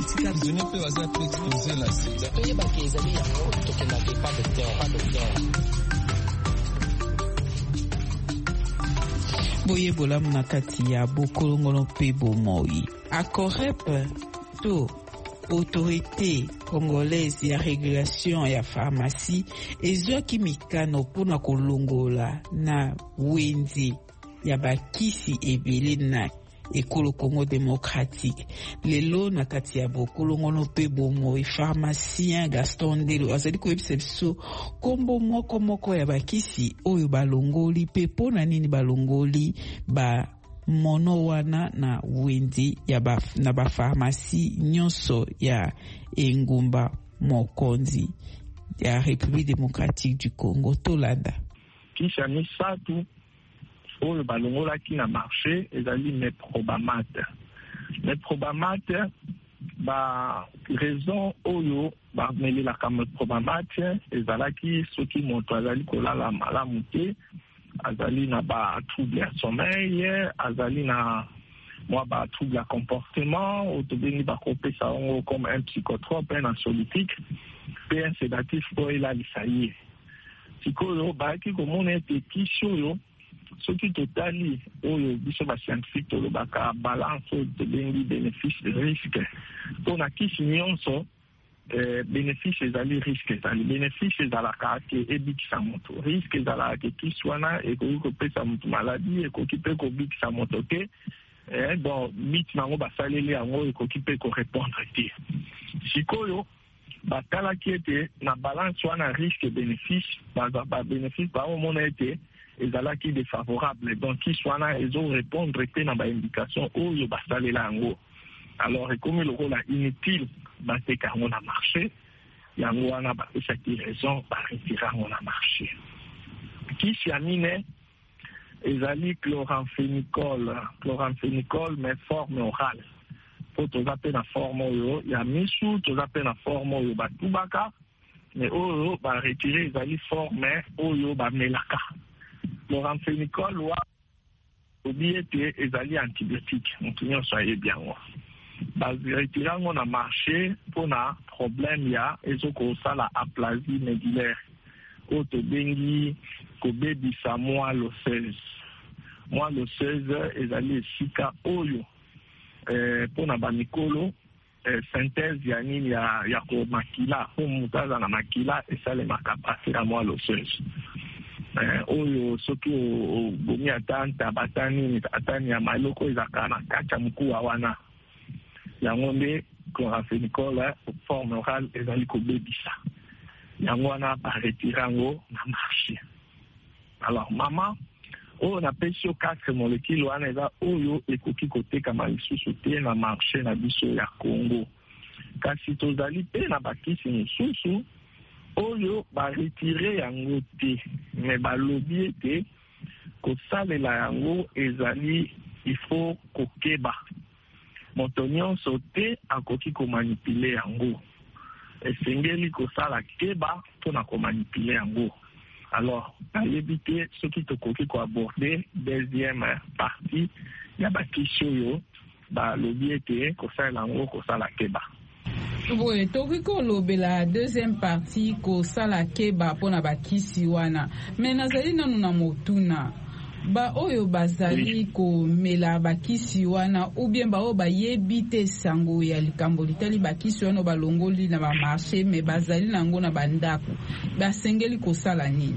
etika zone pe baza pe exposer la sida toye ba kezali yango tokenda ke pas docteur boyebola na kati ya bokolongono mpe bomoi acorep to autorité congolaise ya régulation ya pharmacie ezwaki mikano mpona kolongola na wenze ya bakisi ebele na ekolo Congo démocratique lelo na kati ya bokolongono mpe bomoi pharmacien Gaston Ndelo azali koyebisa biso kombo moko ya bakisi oyo balongoli mpe mpona nini balongoli ba mono wana na wenzi na bapharmacie nyonso ya engumba mokonzi ya République démocratique du Congo tolanda kisha misatu oyo balongolaki na marché ezali meprobamate ba raison oyo bamelelaka meprobamate ezalaki soki moto azali kolala malamu te azali na ba trouble ya sommeil azali na mwa ba trouble ya comportement otobengi bakopesa yango comme un psychotrope un anxiolytique pe un sédatif po elalisa ye sikoyo bayaki komona ete kisi oyo soki totali oyo biso bascientifique tolobaka balance oyo tobengi bénéfice de risque mpona kisi nyonso bénéfice ezali risque ezali bénéfice ezalaka ke ebikisa moto risque ezalaka ke kisi wana ekoki kopesa moto maladi ekoki mpe kobikisa moto te bon miti nango basaleli yango ekoki mpe korépondre te sikoyo batalaki ete na balance wana risque bénéfice babénéfice baomona ete ezalaki défavorable donc kisi wana ezorépondre te na baindication oyo basalela yango alors ekomi lokola inutile bateka yango na marché yango wana bapesaki raison baretire yango na marché kisi ya mine ezali chloramphénicol mais forme orale po toza mpe na forme oyo ya misu toza mpe na forme oyo batubaka mais oyo baretire ezali forme oyo bamelaka chloramphénicol wa obi ete ezali antibiotique moto nyonso ayebi yango baretire yango na marché mpona problème ya ezokosala aplasie médullaire oyo tobengi kobebisa moelle osseuse ezali esika oyo mpona bamikolo synthèse ya nini ya komakila po moto aza na makila esalemaka pase ya moelle osseuse oyo soki obomi ata ntaba ata nyama eloko ezalaka na kati ya mokuwa wana yango nde chloramphénicol forme orale ezali kobebisa yango wana baretire yango na marché alors mama oyo napesi yo 4 molécule wana eza oyo ekoki kotekama lisusu te na marché na biso ya Congo kasi tozali mpe na bakisi mosusu oyo baretire yango te me balobi ete kosalela yango ezali ifo kokeba moto nyonso te akoki komanipule yango esengeli kosala keba mpona komanipule yango alors nayebi te soki tokoki koaborde deuxième partie ya bakisi oyo balobi ete kosalela yango kosala keba boye tokoki kolobela deuxième partie kosala keba mpona bakisi wana me nazali nanu na motuna baoyo bazali komela bakisi wana ou bien baoyo bayebi te sango ya likambo litali bakisi wana balongoli na bamarché me bazali nango na bandako basengeli kosala nini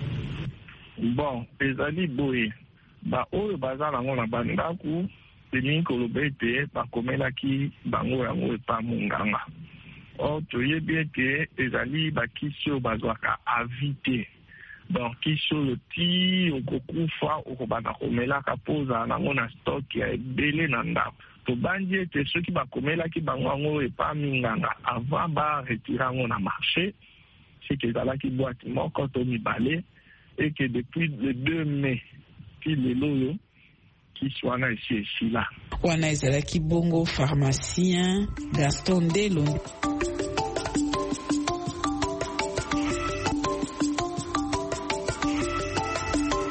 bon ezali boye baoyo baza nango na bandako elingi koloba ete bakomelaki bango yango epa monganga or toyebi ete ezali bakisi oyo bazwaka avi te donc kisi oyo ti okokufa okobanda komelaka mpo ozala nango na stock ya ebele na ndako tobandi ete soki bakomelaki bango yango epa minganga avant baretire yango na marché seke ezalaki boîte moko to mibale eke depuis le 2 mai ti lelo oyo kisi wana esi esila wana ezalaki bongo pharmacien Gaston Ndelo.